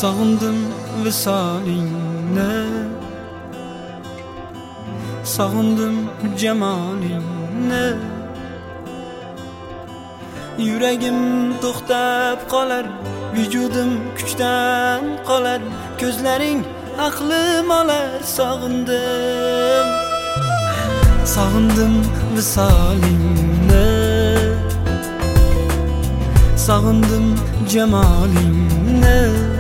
Sağındım visalinne, sağındım cemalinne. Yüreğim to'xtab qolar, vücudum kuchdan qolar. Ko'zlaring aqlim olar, sog'indim. Sog'indim visalinne, sog'indim jamalinne.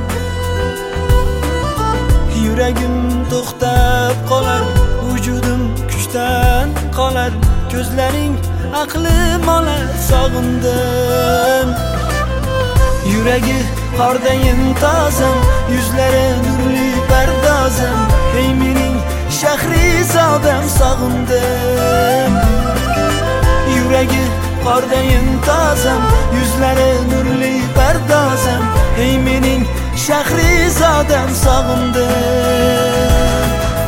Yüreğim to'xtab qolar, vücudum kuchdan qolar. Ko'zlaring aqlim olar, sog'indim. Yuragi qordayin tozam, yuzlari nurli pardozam. Ey mening Shahrizodam, sog'indim. Yuragi qordayin tozam, yuzlari nurli pardozam. Ey mening Shahrizodam, sog'indim.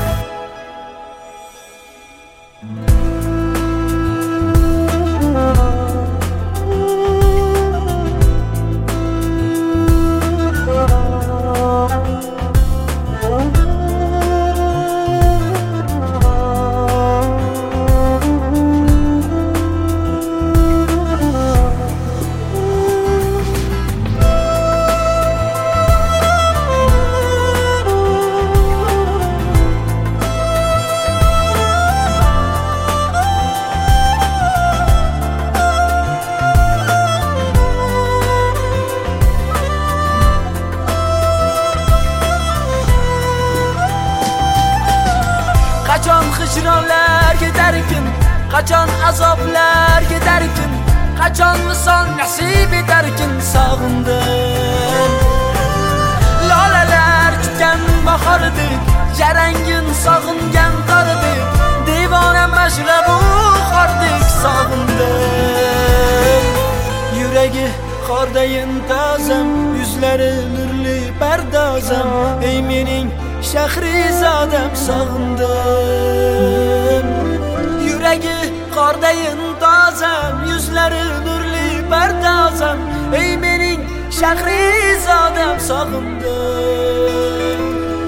Qachon hijronlar ketarkin, qachon azoblar ketarkin, qachon misol nasib etarkin, sog'indim. Lolalar kutgan bahordek, jarangin sog'ingan qordek, devona mashrabu xordek, sog'indim. Yuragi qordayin tozam, yuzlari nurli pardozam. Ey mening Shahrizodam, sog'indim. Yuragi qordayin tozam, yuzlari nurli pardozam. Ey mening Shahrizodam, sog'indim.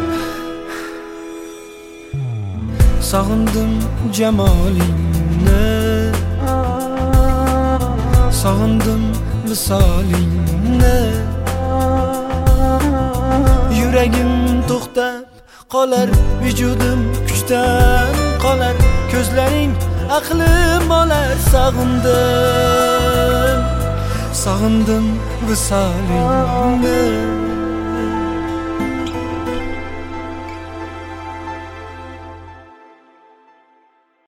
Sog'indim jamolinni, sog'indim visolinni. Yuragim to'xtab qolar, vücudum kuchdan qolar. Ko'zlaring aqlim olar, sog'indim. Sog'indim visolinni,